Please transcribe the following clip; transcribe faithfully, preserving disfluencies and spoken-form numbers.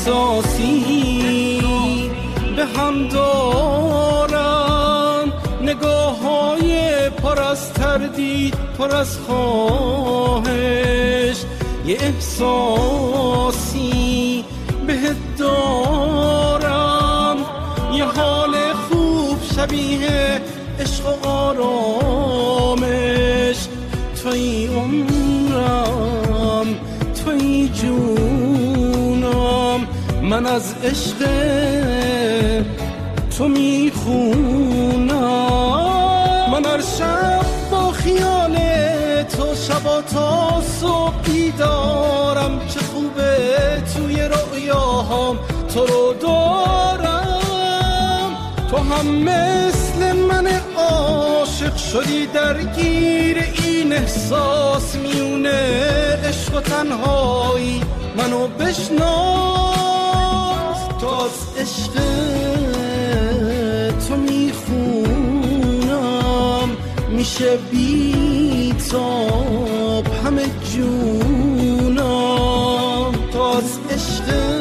احساسی به هم دارم، نگاه های پر از تردید، پر از خواهش، یه احساسی بهت دارم، یه حال خوب شبیه عشق و آرامش. توی عمرم، توی جونم، من از عشق تو میخونم. من هر شب با خیال تو شبا تا صبح بیدارم، چه خوبه توی رؤیاهام تو رو دارم. تو هم مثل من عاشق شدی، درگیر این احساس میونه عشق و تنهایی منو بشناس. تو از عشق تو میخونم، میشه بی تاب همه جونم. تو از عشق